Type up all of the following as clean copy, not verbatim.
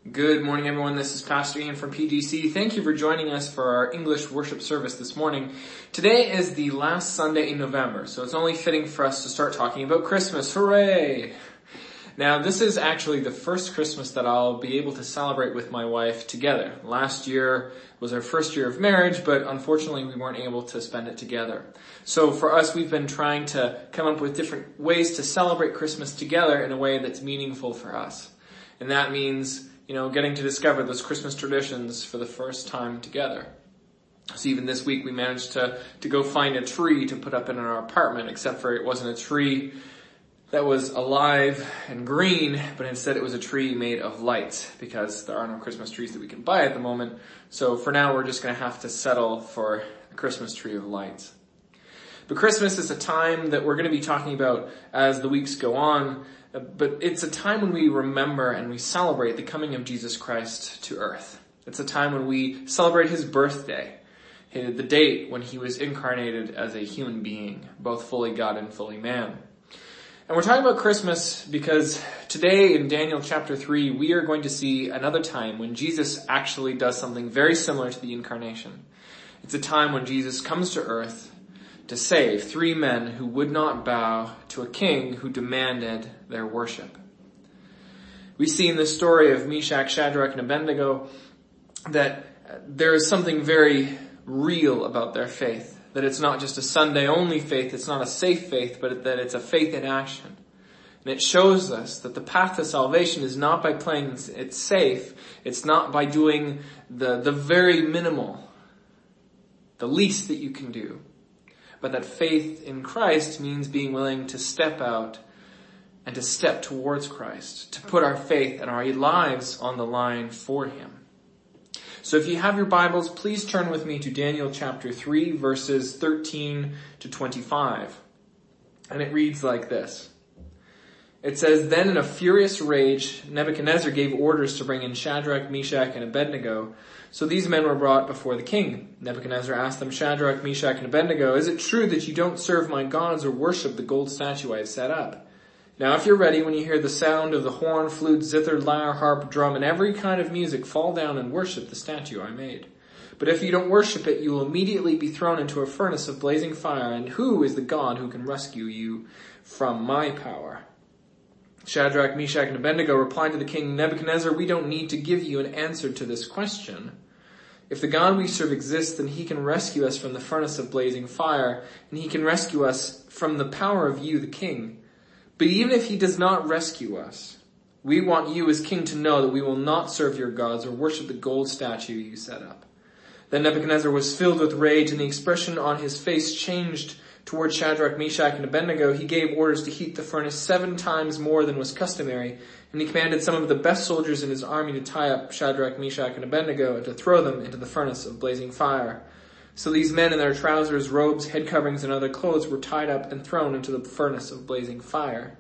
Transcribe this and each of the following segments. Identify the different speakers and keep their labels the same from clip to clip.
Speaker 1: Good morning, everyone. This is Pastor Ian from PGC. Thank you for joining us for our English worship service this morning. Today is the last Sunday in November, so it's only fitting for us to start talking about Christmas. Hooray! Now, this is actually the first Christmas that I'll be able to celebrate with my wife together. Last year was our first year of marriage, but unfortunately we weren't able to spend it together. So for us, we've been trying to come up with different ways to celebrate Christmas together in a way that's meaningful for us. And that means getting to discover those Christmas traditions for the first time together. So even this week we managed to go find a tree to put up in our apartment, except for it wasn't a tree that was alive and green, but instead it was a tree made of lights, because there are no Christmas trees that we can buy at the moment. So for now we're just going to have to settle for a Christmas tree of lights. But Christmas is a time that we're going to be talking about as the weeks go on. But it's a time when we remember and we celebrate the coming of Jesus Christ to earth. It's a time when we celebrate his birthday, the date when he was incarnated as a human being, both fully God and fully man. And we're talking about Christmas because today in Daniel chapter 3, we are going to see another time when Jesus actually does something very similar to the incarnation. It's a time when Jesus comes to earth to save three men who would not bow to a king who demanded their worship. We see in the story of Meshach, Shadrach, and Abednego that there is something very real about their faith. That it's not just a Sunday-only faith, it's not a safe faith, but that it's a faith in action. And it shows us that the path to salvation is not by playing it safe, it's not by doing the very minimal, the least that you can do. But that faith in Christ means being willing to step out and to step towards Christ, to put our faith and our lives on the line for him. So if you have your Bibles, please turn with me to Daniel chapter 3, verses 13 to 25. And it reads like this. It says, "Then in a furious rage, Nebuchadnezzar gave orders to bring in Shadrach, Meshach, and Abednego. So these men were brought before the king. Nebuchadnezzar asked them, 'Shadrach, Meshach, and Abednego, is it true that you don't serve my gods or worship the gold statue I have set up? Now if you're ready, when you hear the sound of the horn, flute, zither, lyre, harp, drum, and every kind of music, fall down and worship the statue I made. But if you don't worship it, you will immediately be thrown into a furnace of blazing fire. And who is the God who can rescue you from my power?' Shadrach, Meshach, and Abednego replied to the king, 'Nebuchadnezzar, we don't need to give you an answer to this question. If the God we serve exists, then he can rescue us from the furnace of blazing fire, and he can rescue us from the power of you, the king. But even if he does not rescue us, we want you as king to know that we will not serve your gods or worship the gold statue you set up.' Then Nebuchadnezzar was filled with rage, and the expression on his face changed toward Shadrach, Meshach, and Abednego. He gave orders to heat the furnace 7 times more than was customary, and he commanded some of the best soldiers in his army to tie up Shadrach, Meshach, and Abednego and to throw them into the furnace of blazing fire. So these men in their trousers, robes, head coverings, and other clothes were tied up and thrown into the furnace of blazing fire.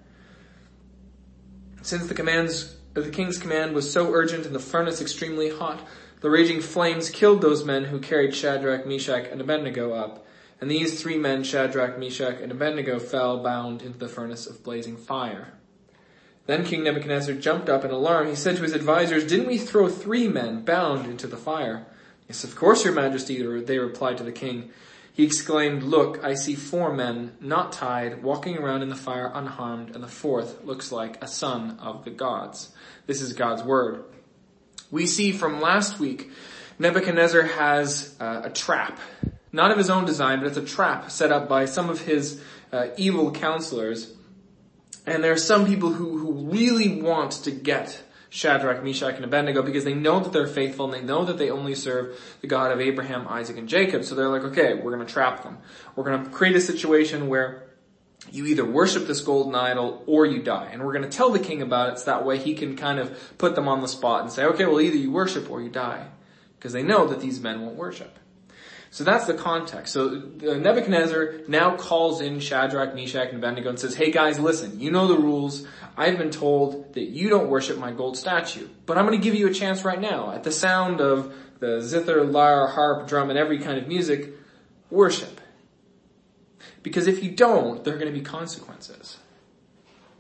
Speaker 1: Since the king's command was so urgent and the furnace extremely hot, the raging flames killed those men who carried Shadrach, Meshach, and Abednego up. And these 3 men, Shadrach, Meshach, and Abednego, fell bound into the furnace of blazing fire. Then King Nebuchadnezzar jumped up in alarm. He said to his advisors, 'Didn't we throw 3 men bound into the fire?' 'Yes, of course, your majesty,' they replied to the king. He exclaimed, 'Look, I see 4 men, not tied, walking around in the fire unharmed, and the 4th looks like a son of the gods.'" This is God's word. We see from last week, Nebuchadnezzar has a trap. Not of his own design, but it's a trap set up by some of his evil counselors. And there are some people who really want to get Shadrach, Meshach, and Abednego because they know that they're faithful and they know that they only serve the God of Abraham, Isaac, and Jacob. So they're like, okay, we're going to trap them. We're going to create a situation where you either worship this golden idol or you die. And we're going to tell the king about it so that way he can kind of put them on the spot and say, okay, well, either you worship or you die. Because they know that these men won't worship. So that's the context. So Nebuchadnezzar now calls in Shadrach, Meshach, and Abednego and says, "Hey guys, listen, you know the rules. I've been told that you don't worship my gold statue. But I'm going to give you a chance right now. At the sound of the zither, lyre, harp, drum, and every kind of music, worship. Because if you don't, there are going to be consequences.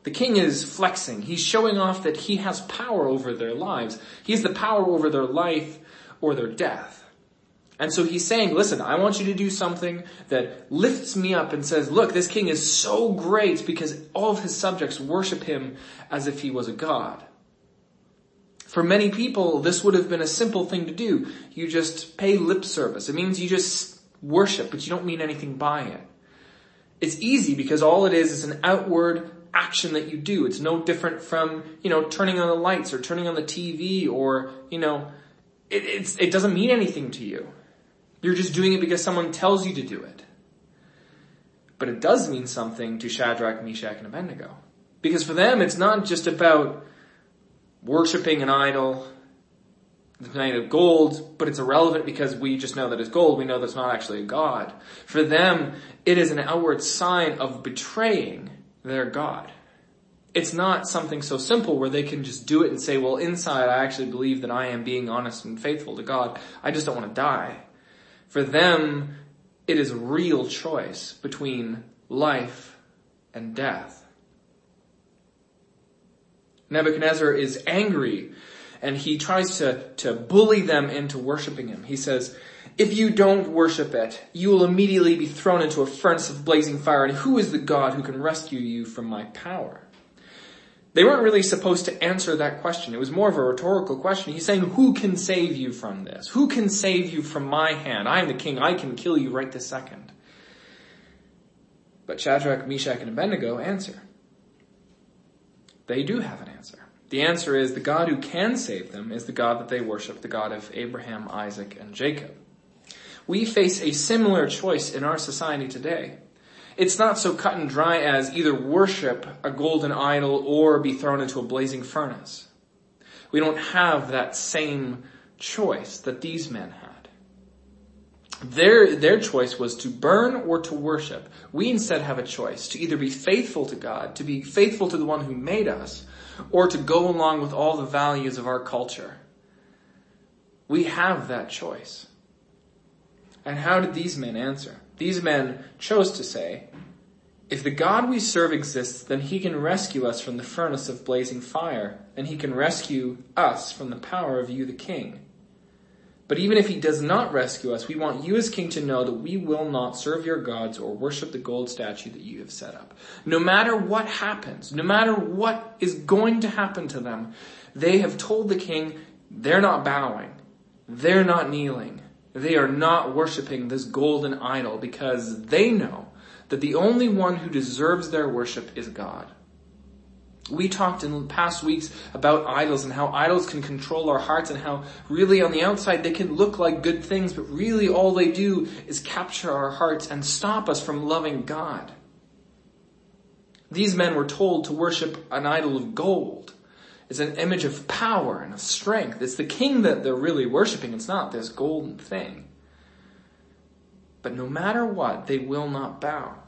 Speaker 1: The king is flexing. He's showing off that he has power over their lives. He has the power over their life or their death. And so he's saying, listen, I want you to do something that lifts me up and says, look, this king is so great because all of his subjects worship him as if he was a god. For many people, this would have been a simple thing to do. You just pay lip service. It means you just worship, but you don't mean anything by it. It's easy because all it is an outward action that you do. It's no different from, turning on the lights or turning on the TV or, it doesn't mean anything to you. You're just doing it because someone tells you to do it. But it does mean something to Shadrach, Meshach, and Abednego. Because for them, it's not just about worshipping an idol, it's made of gold, but it's irrelevant because we just know that it's gold. We know that's not actually a god. For them, it is an outward sign of betraying their God. It's not something so simple where they can just do it and say, well, inside I actually believe that I am being honest and faithful to God. I just don't want to die. For them, it is a real choice between life and death. Nebuchadnezzar is angry and he tries to bully them into worshiping him. He says, if you don't worship it, you will immediately be thrown into a furnace of blazing fire. And who is the God who can rescue you from my power? They weren't really supposed to answer that question. It was more of a rhetorical question. He's saying, who can save you from this? Who can save you from my hand? I am the king. I can kill you right this second. But Shadrach, Meshach, and Abednego answer. They do have an answer. The answer is the God who can save them is the God that they worship, the God of Abraham, Isaac, and Jacob. We face a similar choice in our society today. It's not so cut and dry as either worship a golden idol or be thrown into a blazing furnace. We don't have that same choice that these men had. Their choice was to burn or to worship. We instead have a choice to either be faithful to God, to be faithful to the one who made us, or to go along with all the values of our culture. We have that choice. And how did these men answer? These men chose to say, if the God we serve exists, then he can rescue us from the furnace of blazing fire, and he can rescue us from the power of you, the king. But even if he does not rescue us, we want you as king to know that we will not serve your gods or worship the gold statue that you have set up. No matter what happens, no matter what is going to happen to them, they have told the king they're not bowing, they're not kneeling, they are not worshiping this golden idol because they know that the only one who deserves their worship is God. We talked in past weeks about idols and how idols can control our hearts and how really on the outside they can look like good things, but really all they do is capture our hearts and stop us from loving God. These men were told to worship an idol of gold. It's an image of power and of strength. It's the king that they're really worshiping. It's not this golden thing. But no matter what, they will not bow.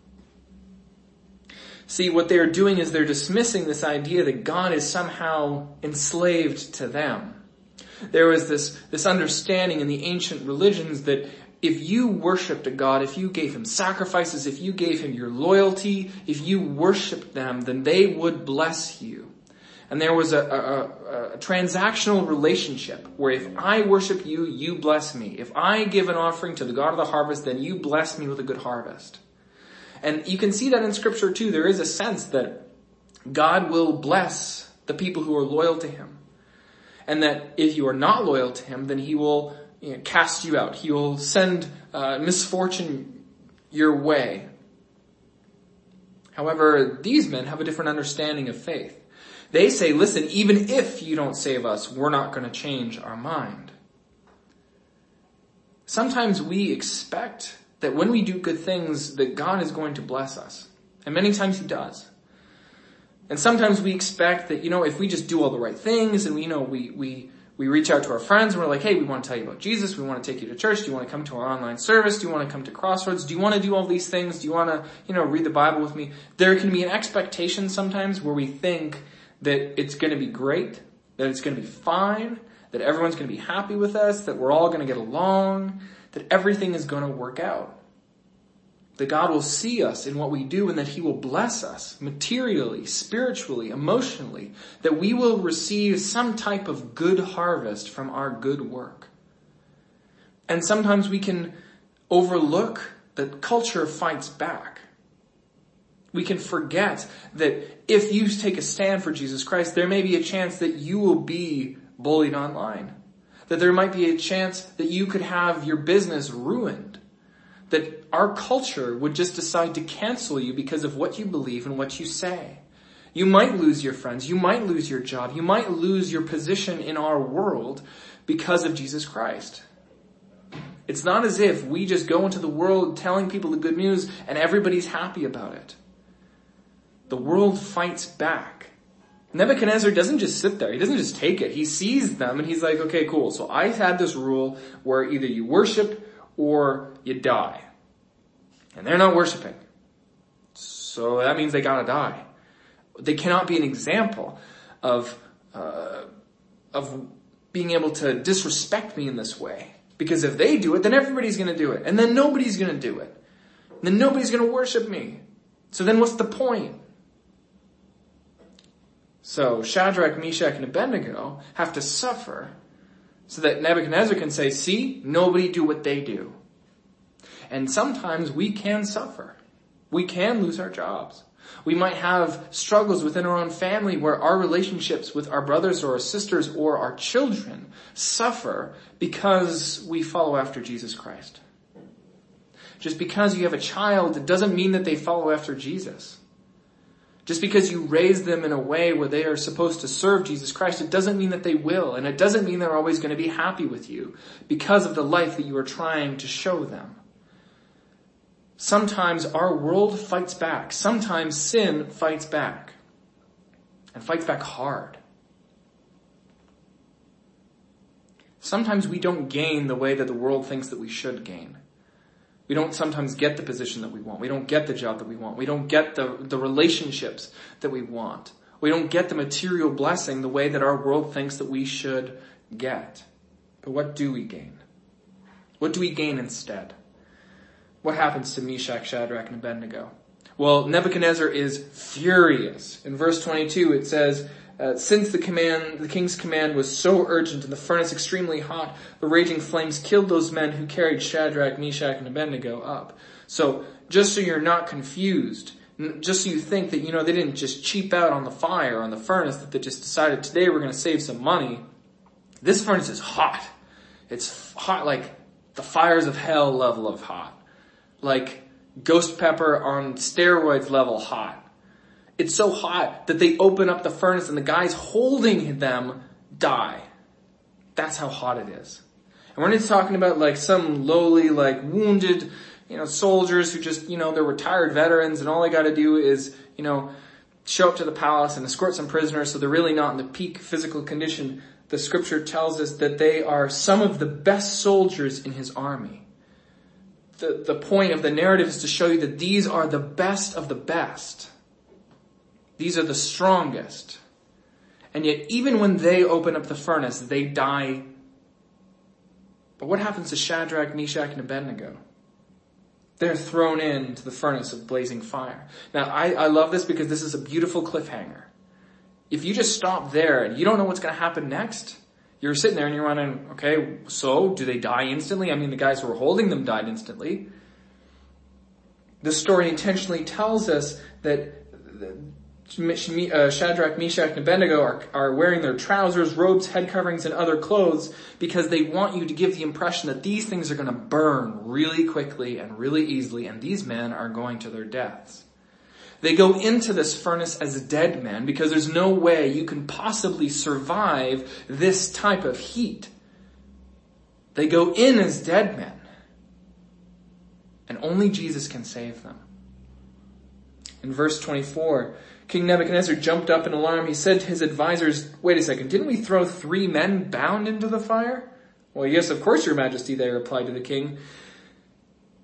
Speaker 1: See, what they're doing is they're dismissing this idea that God is somehow enslaved to them. There was this understanding in the ancient religions that if you worshipped a God, if you gave him sacrifices, if you gave him your loyalty, if you worshipped them, then they would bless you. And there was a transactional relationship where if I worship you, you bless me. If I give an offering to the God of the harvest, then you bless me with a good harvest. And you can see that in Scripture too. There is a sense that God will bless the people who are loyal to him. And that if you are not loyal to him, then he will cast you out. He will send misfortune your way. However, these men have a different understanding of faith. They say, listen, even if you don't save us, we're not going to change our mind. Sometimes we expect that when we do good things, that God is going to bless us. And many times he does. And sometimes we expect that, if we just do all the right things and we reach out to our friends and we're like, hey, we want to tell you about Jesus. We want to take you to church. Do you want to come to our online service? Do you want to come to Crossroads? Do you want to do all these things? Do you want to, read the Bible with me? There can be an expectation sometimes where we think that it's going to be great, that it's going to be fine, that everyone's going to be happy with us, that we're all going to get along, that everything is going to work out. That God will see us in what we do and that he will bless us materially, spiritually, emotionally. That we will receive some type of good harvest from our good work. And sometimes we can overlook that culture fights back. We can forget that if you take a stand for Jesus Christ, there may be a chance that you will be bullied online. That there might be a chance that you could have your business ruined. That our culture would just decide to cancel you because of what you believe and what you say. You might lose your friends. You might lose your job. You might lose your position in our world because of Jesus Christ. It's not as if we just go into the world telling people the good news and everybody's happy about it. The world fights back. Nebuchadnezzar doesn't just sit there. He doesn't just take it. He sees them and he's like, okay, cool. So I had this rule where either you worship or you die. And they're not worshiping. So that means they gotta die. They cannot be an example of being able to disrespect me in this way. Because if they do it, then everybody's gonna do it. And then nobody's gonna do it. And then nobody's gonna worship me. So then what's the point? So Shadrach, Meshach, and Abednego have to suffer so that Nebuchadnezzar can say, see, nobody do what they do. And sometimes we can suffer. We can lose our jobs. We might have struggles within our own family where our relationships with our brothers or our sisters or our children suffer because we follow after Jesus Christ. Just because you have a child, it doesn't mean that they follow after Jesus. Just because you raise them in a way where they are supposed to serve Jesus Christ, it doesn't mean that they will. And it doesn't mean they're always going to be happy with you because of the life that you are trying to show them. Sometimes our world fights back. Sometimes sin fights back. And fights back hard. Sometimes we don't gain the way that the world thinks that we should gain. We don't sometimes get the position that we want. We don't get the job that we want. We don't get the relationships that we want. We don't get the material blessing the way that our world thinks that we should get. But what do we gain? What do we gain instead? What happens to Meshach, Shadrach, and Abednego? Well, Nebuchadnezzar is furious. In verse 22 it says, since the king's command was so urgent and the furnace extremely hot, the raging flames killed those men who carried Shadrach, Meshach, and Abednego up. So, just so you're not confused, just so you think that, they didn't just cheap out on the fire, on the furnace, that they just decided today we're going to save some money. This furnace is hot. It's hot like the fires of hell level of hot. Like ghost pepper on steroids level hot. It's so hot that they open up the furnace and the guys holding them die. That's how hot it is. And we're not talking about like some lowly, like wounded, soldiers who just, they're retired veterans and all they gotta do is, show up to the palace and escort some prisoners so they're really not in the peak physical condition. The scripture tells us that they are some of the best soldiers in his army. The point of the narrative is to show you that these are the best of the best. These are the strongest. And yet even when they open up the furnace, they die. But what happens to Shadrach, Meshach, and Abednego? They're thrown into the furnace of blazing fire. Now, I love this because this is a beautiful cliffhanger. If you just stop there and you don't know what's going to happen next, you're sitting there and you're wondering, okay, so do they die instantly? I mean, the guys who were holding them died instantly. The story intentionally tells us that Shadrach, Meshach, and Abednego are wearing their trousers, robes, head coverings, and other clothes because they want you to give the impression that these things are going to burn really quickly and really easily, and these men are going to their deaths. They go into this furnace as dead men because there's no way you can possibly survive this type of heat. They go in as dead men. And only Jesus can save them. In verse 24, King Nebuchadnezzar jumped up in alarm. He said to his advisors, wait a second, didn't we throw 3 men bound into the fire? Well, yes, of course, your majesty, they replied to the king.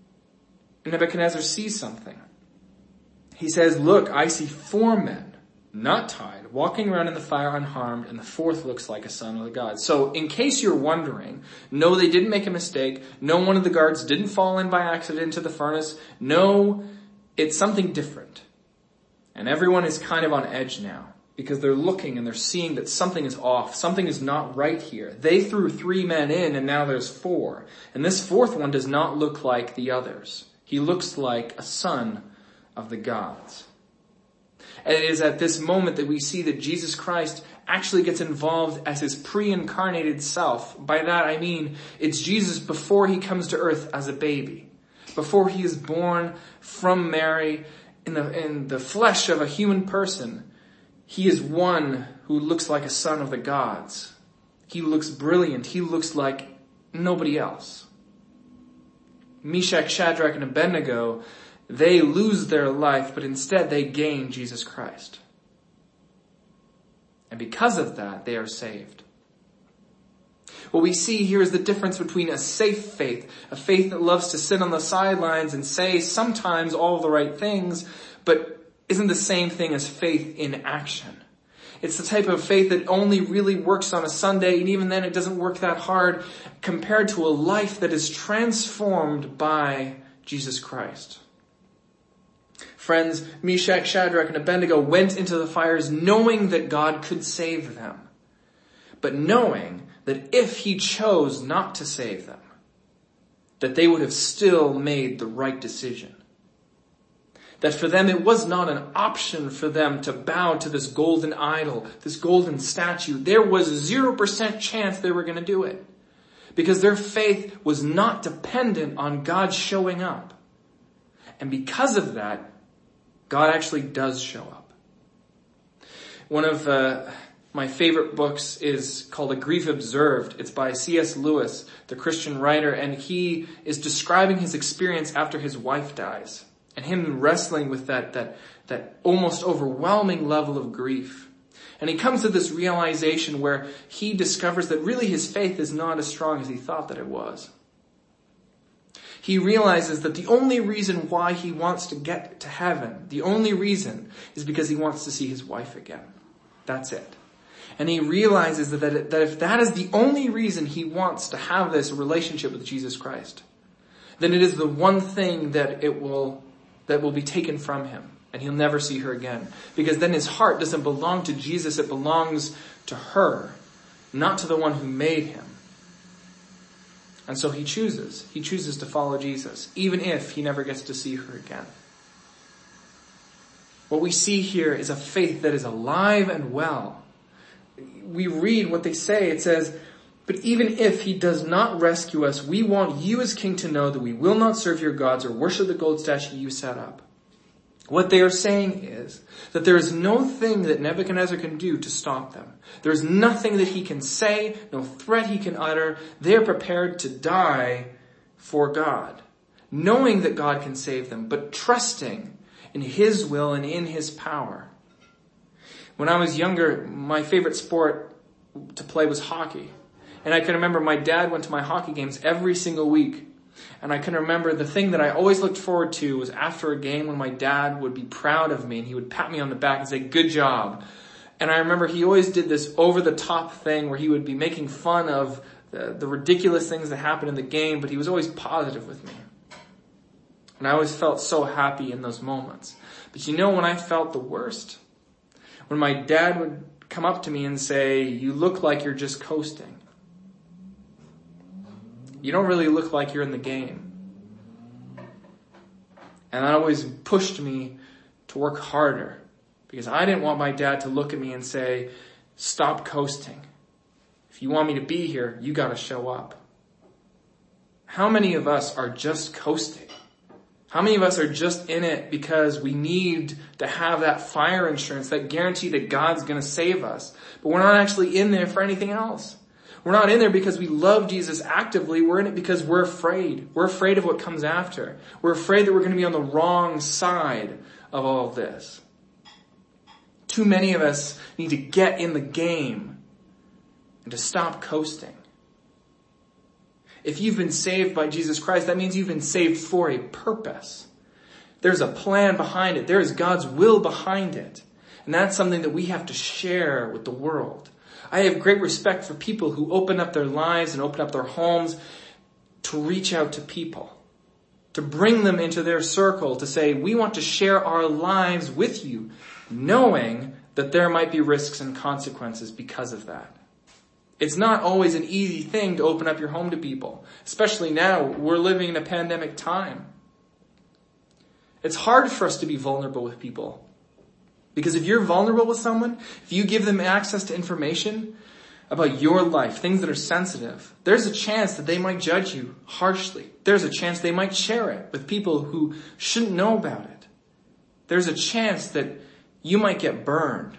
Speaker 1: And Nebuchadnezzar sees something. He says, look, I see 4 men not tied, walking around in the fire unharmed, and the fourth looks like a son of the gods. So in case you're wondering, no, they didn't make a mistake. No, one of the guards didn't fall in by accident into the furnace. No, it's something different. And everyone is kind of on edge now because they're looking and they're seeing that something is off. Something is not right here. They threw 3 men in and now there's 4. And this fourth one does not look like the others. He looks like a son of the gods. And it is at this moment that we see that Jesus Christ actually gets involved as his pre-incarnated self. By that I mean it's Jesus before he comes to earth as a baby. Before he is born from Mary in the flesh of a human person. He is one who looks like a son of the gods. He looks brilliant. He looks like nobody else. Meshach, Shadrach, and Abednego, they lose their life, but instead they gain Jesus Christ. And because of that, they are saved. What we see here is the difference between a safe faith, a faith that loves to sit on the sidelines and say sometimes all the right things, but isn't the same thing as faith in action. It's the type of faith that only really works on a Sunday, and even then it doesn't work that hard, compared to a life that is transformed by Jesus Christ. Friends, Meshach, Shadrach, and Abednego went into the fires knowing that God could save them, but knowing that if he chose not to save them, that they would have still made the right decision. That for them it was not an option for them to bow to this golden idol, this golden statue. There was 0% chance they were going to do it, because their faith was not dependent on God showing up. And because of that, God actually does show up. One of my favorite books is called A Grief Observed. It's by C.S. Lewis, the Christian writer, and he is describing his experience after his wife dies and him wrestling with that almost overwhelming level of grief. And he comes to this realization where he discovers that really his faith is not as strong as he thought that it was. He realizes that the only reason why he wants to get to heaven, the only reason, is because he wants to see his wife again. That's it. And he realizes that if that is the only reason he wants to have this relationship with Jesus Christ, then it is the one thing that will be taken from him, and he'll never see her again. Because then his heart doesn't belong to Jesus, it belongs to her, not to the one who made him. And so he chooses to follow Jesus, even if he never gets to see her again. What we see here is a faith that is alive and well. We read what they say. It says, "But even if he does not rescue us, we want you as king to know that we will not serve your gods or worship the gold statue you set up." What they are saying is that there is no thing that Nebuchadnezzar can do to stop them. There is nothing that he can say, no threat he can utter. They are prepared to die for God, knowing that God can save them, but trusting in his will and in his power. When I was younger, my favorite sport to play was hockey. And I can remember my dad went to my hockey games every single week. And I can remember the thing that I always looked forward to was after a game when my dad would be proud of me and he would pat me on the back and say, "Good job." And I remember he always did this over-the-top thing where he would be making fun of the ridiculous things that happened in the game, but he was always positive with me. And I always felt so happy in those moments. But you know when I felt the worst? When my dad would come up to me and say, "You look like you're just coasting. You don't really look like you're in the game." And that always pushed me to work harder, because I didn't want my dad to look at me and say, "Stop coasting. If you want me to be here, you got to show up." How many of us are just coasting? How many of us are just in it because we need to have that fire insurance, that guarantee that God's going to save us, but we're not actually in there for anything else? We're not in there because we love Jesus actively. We're in it because we're afraid. We're afraid of what comes after. We're afraid that we're going to be on the wrong side of all of this. Too many of us need to get in the game and to stop coasting. If you've been saved by Jesus Christ, that means you've been saved for a purpose. There's a plan behind it. There is God's will behind it. And that's something that we have to share with the world. I have great respect for people who open up their lives and open up their homes to reach out to people, to bring them into their circle, to say, we want to share our lives with you, knowing that there might be risks and consequences because of that. It's not always an easy thing to open up your home to people, especially now. We're living in a pandemic time. It's hard for us to be vulnerable with people. Because if you're vulnerable with someone, if you give them access to information about your life, things that are sensitive, there's a chance that they might judge you harshly. There's a chance they might share it with people who shouldn't know about it. There's a chance that you might get burned.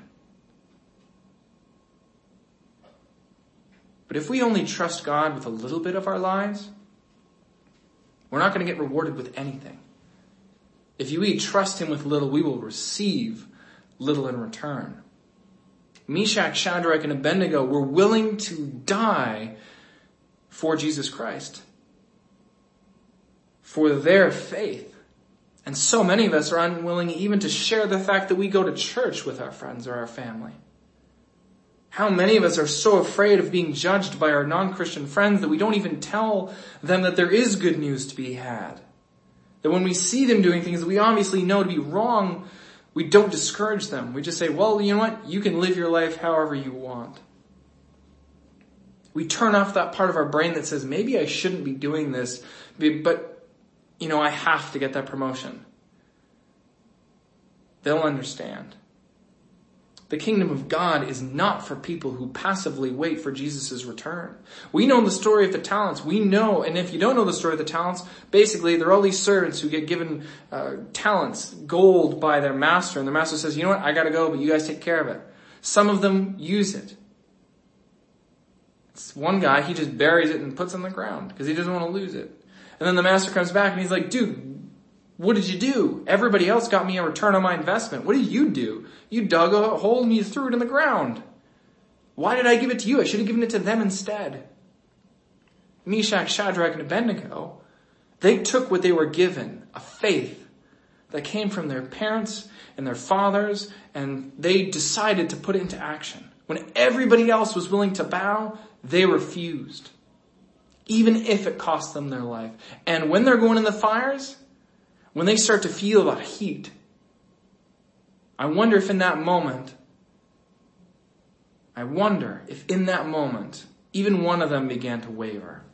Speaker 1: But if we only trust God with a little bit of our lives, we're not going to get rewarded with anything. If we trust Him with little, we will receive little in return. Meshach, Shadrach, and Abednego were willing to die for Jesus Christ, for their faith. And so many of us are unwilling even to share the fact that we go to church with our friends or our family. How many of us are so afraid of being judged by our non-Christian friends that we don't even tell them that there is good news to be had? That when we see them doing things that we obviously know to be wrong, we don't discourage them. We just say, well, you know what? You can live your life however you want. We turn off that part of our brain that says, maybe I shouldn't be doing this, but, I have to get that promotion. They'll understand. The kingdom of God is not for people who passively wait for Jesus' return. We know the story of the talents. We know, and if you don't know the story of the talents, basically there are all these servants who get given talents, gold by their master, and the master says, you know what, I gotta go, but you guys take care of it. Some of them use it. It's one guy, he just buries it and puts it on the ground because he doesn't want to lose it. And then the master comes back and he's like, dude, what did you do? Everybody else got me a return on my investment. What did you do? You dug a hole and you threw it in the ground. Why did I give it to you? I should have given it to them instead. Meshach, Shadrach, and Abednego, they took what they were given, a faith that came from their parents and their fathers, and they decided to put it into action. When everybody else was willing to bow, they refused, even if it cost them their life. And when they're going in the fires, when they start to feel that heat, I wonder if in that moment, even one of them began to waver.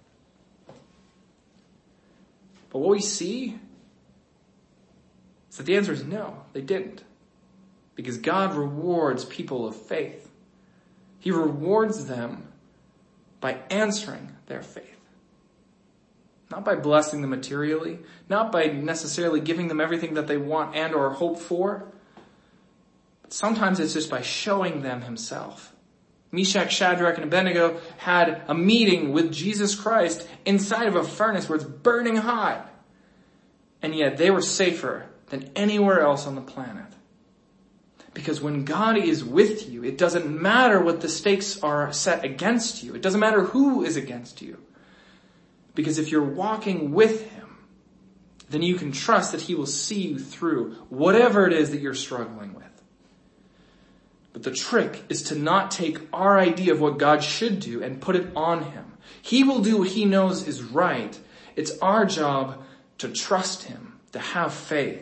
Speaker 1: But what we see is that the answer is no, they didn't. Because God rewards people of faith. He rewards them by answering their faith. Not by blessing them materially, not by necessarily giving them everything that they want and or hope for. But sometimes it's just by showing them Himself. Meshach, Shadrach, and Abednego had a meeting with Jesus Christ inside of a furnace where it's burning hot. And yet they were safer than anywhere else on the planet. Because when God is with you, it doesn't matter what the stakes are set against you. It doesn't matter who is against you. Because if you're walking with Him, then you can trust that He will see you through whatever it is that you're struggling with. But the trick is to not take our idea of what God should do and put it on Him. He will do what He knows is right. It's our job to trust Him, to have faith.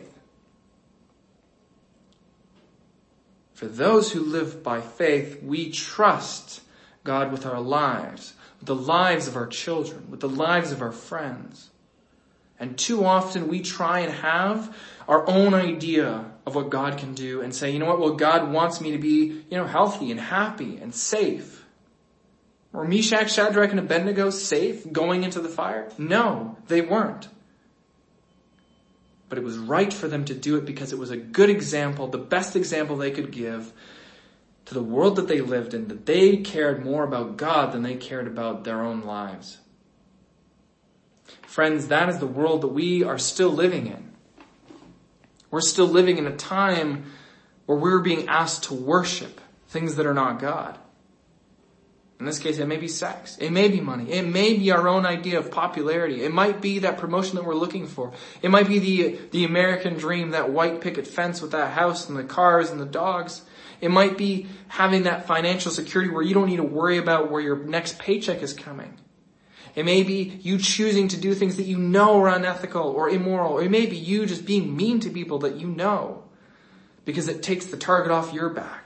Speaker 1: For those who live by faith, we trust God with our lives, with the lives of our children, with the lives of our friends. And too often we try and have our own idea of what God can do and say, you know what, well, God wants me to be, healthy and happy and safe. Were Meshach, Shadrach, and Abednego safe going into the fire? No, they weren't. But it was right for them to do it because it was a good example, the best example they could give to the world that they lived in, that they cared more about God than they cared about their own lives. Friends, that is the world that we are still living in. We're still living in a time where we're being asked to worship things that are not God. In this case, it may be sex. It may be money. It may be our own idea of popularity. It might be that promotion that we're looking for. It might be the American dream, that white picket fence with that house and the cars and the dogs. It might be having that financial security where you don't need to worry about where your next paycheck is coming. It may be you choosing to do things that you know are unethical or immoral. Or it may be you just being mean to people that you know because it takes the target off your back.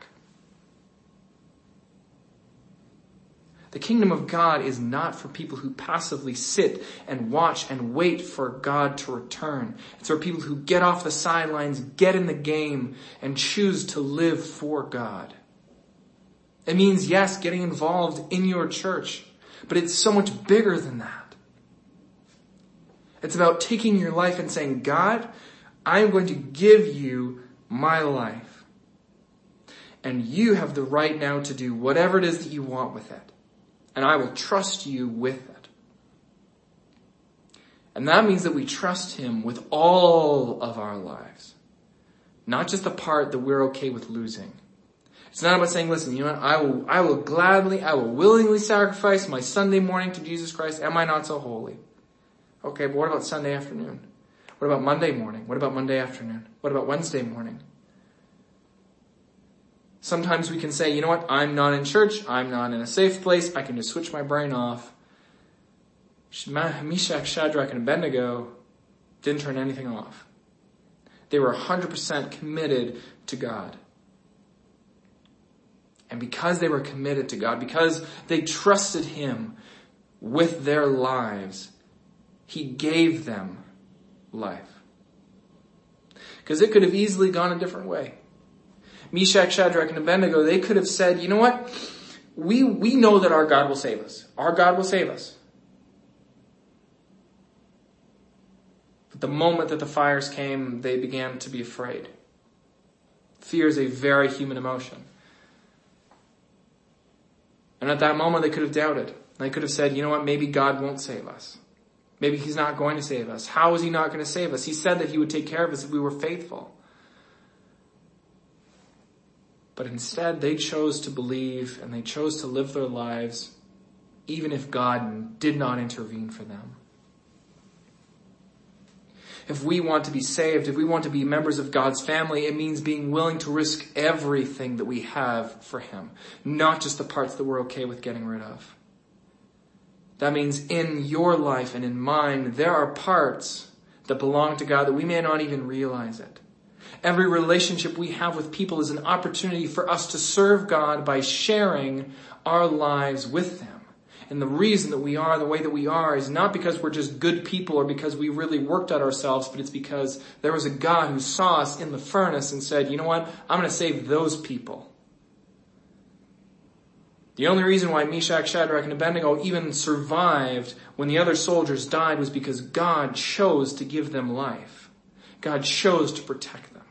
Speaker 1: The kingdom of God is not for people who passively sit and watch and wait for God to return. It's for people who get off the sidelines, get in the game, and choose to live for God. It means, yes, getting involved in your church, but it's so much bigger than that. It's about taking your life and saying, God, I'm going to give you my life. And you have the right now to do whatever it is that you want with it. And I will trust you with it. And that means that we trust him with all of our lives. Not just the part that we're okay with losing. It's not about saying, listen, you know what, I will willingly sacrifice my Sunday morning to Jesus Christ. Am I not so holy? Okay, but what about Sunday afternoon? What about Monday morning? What about Monday afternoon? What about Wednesday morning? Sometimes we can say, you know what, I'm not in church, I'm not in a safe place, I can just switch my brain off. Meshach, Shadrach, and Abednego didn't turn anything off. They were 100% committed to God. And because they were committed to God, because they trusted him with their lives, he gave them life. Because it could have easily gone a different way. Meshach, Shadrach, and Abednego, they could have said, you know what? We know that our God will save us. Our God will save us. But the moment that the fires came, they began to be afraid. Fear is a very human emotion. And at that moment, they could have doubted. They could have said, you know what? Maybe God won't save us. Maybe he's not going to save us. How is he not going to save us? He said that he would take care of us if we were faithful. But instead, they chose to believe and they chose to live their lives even if God did not intervene for them. If we want to be saved, if we want to be members of God's family, it means being willing to risk everything that we have for him, not just the parts that we're okay with getting rid of. That means in your life and in mine, there are parts that belong to God that we may not even realize it. Every relationship we have with people is an opportunity for us to serve God by sharing our lives with them. And the reason that we are the way that we are is not because we're just good people or because we really worked at ourselves, but it's because there was a God who saw us in the furnace and said, you know what, I'm going to save those people. The only reason why Meshach, Shadrach, and Abednego even survived when the other soldiers died was because God chose to give them life. God chose to protect them.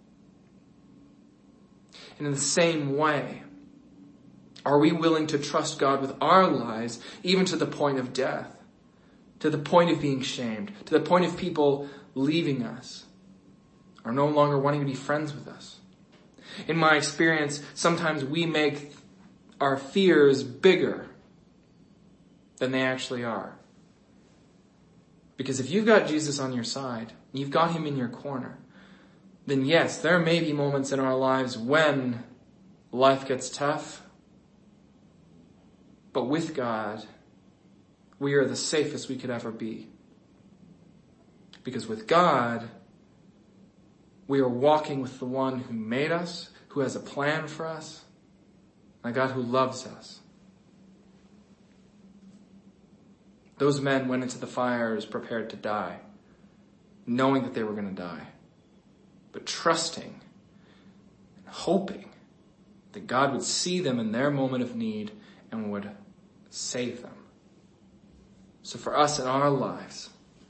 Speaker 1: And in the same way, are we willing to trust God with our lives, even to the point of death, to the point of being shamed, to the point of people leaving us, or no longer wanting to be friends with us? In my experience, sometimes we make our fears bigger than they actually are. Because if you've got Jesus on your side, you've got him in your corner, then yes, there may be moments in our lives when life gets tough. But with God, we are the safest we could ever be. Because with God, we are walking with the one who made us, who has a plan for us, and a God who loves us. Those men went into the fires prepared to die, knowing that they were going to die, but trusting and hoping that God would see them in their moment of need and would save them. So for us in our lives,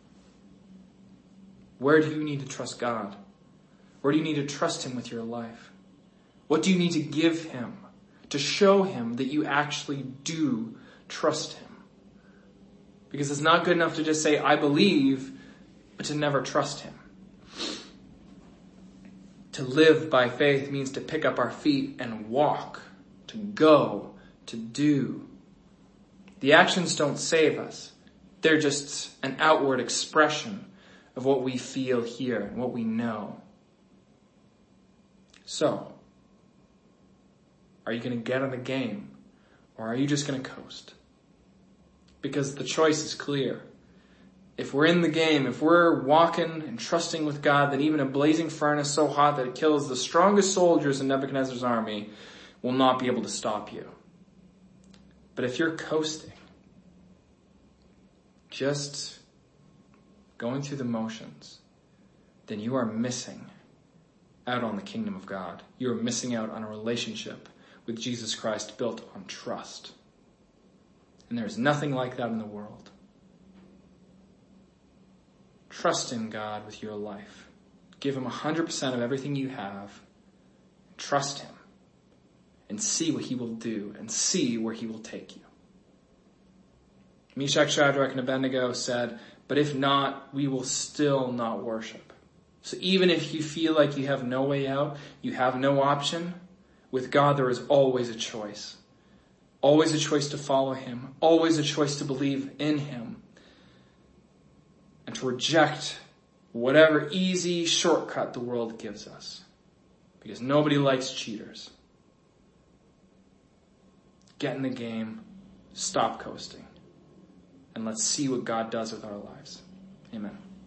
Speaker 1: where do you need to trust God? Where do you need to trust him with your life? What do you need to give him to show him that you actually do trust him? Because it's not good enough to just say, I believe, but to never trust him. To live by faith means to pick up our feet and walk, to go, to do. The actions don't save us. They're just an outward expression of what we feel here and what we know. So, Are you going to get in the game? Or are you just going to coast? Because the choice is clear. If we're in the game, if we're walking and trusting with God, then even a blazing furnace so hot that it kills the strongest soldiers in Nebuchadnezzar's army will not be able to stop you. But if you're coasting, just going through the motions, then you are missing out on the kingdom of God. You are missing out on a relationship with Jesus Christ built on trust. And there's nothing like that in the world. Trust in God with your life. Give him 100% of everything you have. Trust him. And see what he will do. And see where he will take you. Meshach, Shadrach, and Abednego said, but if not, we will still not worship. So even if you feel like you have no way out, you have no option, with God there is always a choice. Always a choice to follow him. Always a choice to believe in him. And to reject whatever easy shortcut the world gives us. Because nobody likes cheaters. Get in the game. Stop coasting. And let's see what God does with our lives. Amen.